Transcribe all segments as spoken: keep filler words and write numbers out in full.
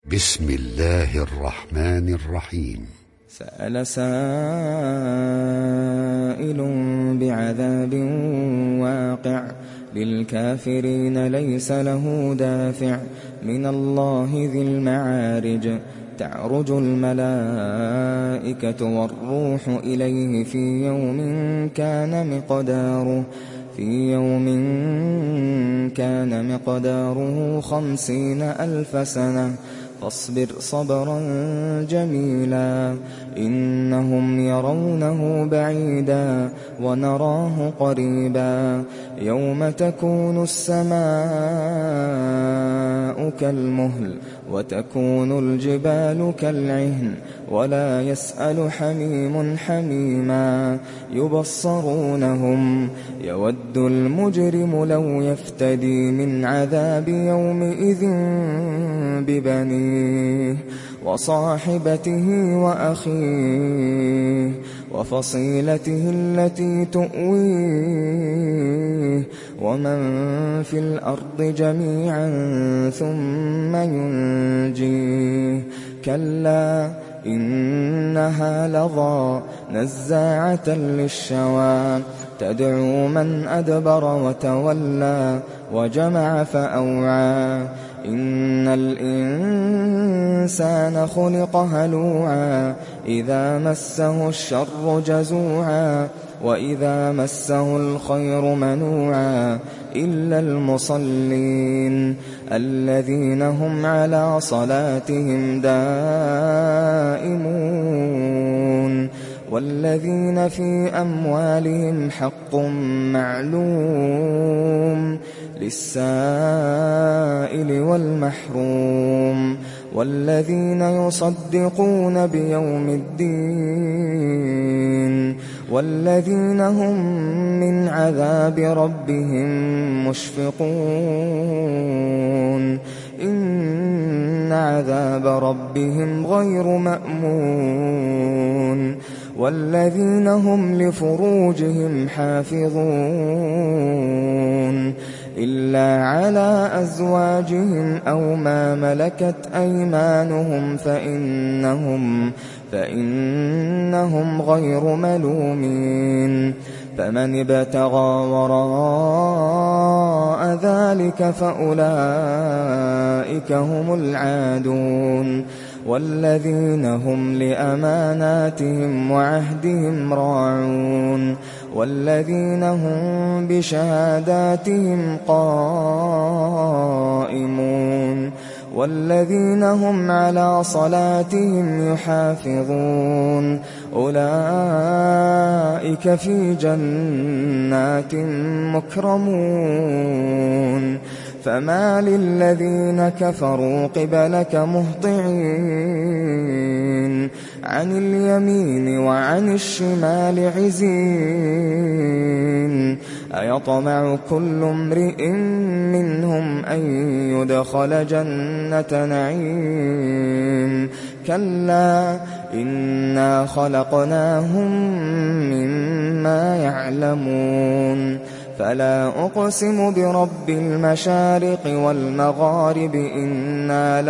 بسم الله الرحمن الرحيم. سأل سائل بعذاب واقع للكافرين ليس له دافع من الله ذي المعارج تعرج الملائكة والروح إليه في يوم كان مقداره في يوم كان مقداره خمسين ألف سنة فاصبر صبرا جميلا إنهم يرونه بعيدا ونراه قريبا يوم تكون السماء كالمهل وتكون الجبال كالعهن ولا يسأل حميم حميما يبصرونهم يود المجرم لو يفتدي من عذاب يومئذ ببنيه وصاحبته وأخيه وفصيلته التي تؤويه ومن في الأرض جميعا ثم ينجيه كلا إنها لظى نزاعة للشوى تدعو من أدبر وتولى وجمع فأوعى إن الإنسان خلق هلوعا إذا مسه الشر جزوعا وإذا مسه الخير منوعا إلا المصلين الذين هم على صلاتهم دائمون والذين في أموالهم حق معلوم للسائل والمحروم والذين يصدقون بيوم الدين والذين هم من عذاب ربهم مشفقون إن عذاب ربهم غير مأمون والذين هم لفروجهم حافظون إلا على أزواجهم أو ما ملكت أيمانهم فإنهم فإنهم غير ملومين فمن ابتغى وراء ذلك فأولئك هم العادون والذين هم لأماناتهم وعهدهم راعون والذين هم بشهاداتهم قائمون والذين هم على صلاتهم يحافظون أولئك في جنات مكرمون فما للذين كفروا قبلك مهطعين عن اليمين وعن الشمال عزين أيطمع كل امرئ منهم أن يدخل جنة نعيم كلا إنا خلقناهم مما يعلمون فلا أقسم برب المشارق والمغارب إنا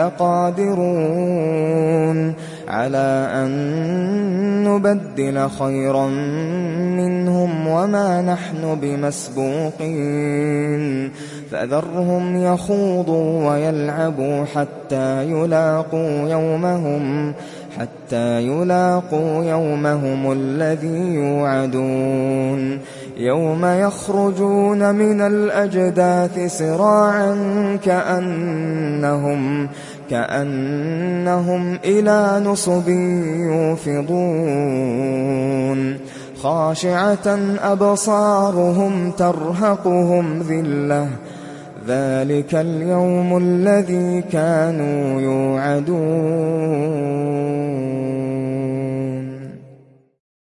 لقادرون على أن نبدل خيرا منهم وما نحن بمسبوقين فذرهم يخوضوا ويلعبوا حتى يلاقوا يومهم حتى يلاقوا يومهم الذي يوعدون يوم يخرجون من الأجداث سراعا كأنهم كأنهم إلى نصب يوفضون خاشعة أبصارهم ترهقهم ذلة ذلك اليوم الذي كانوا يوعدون.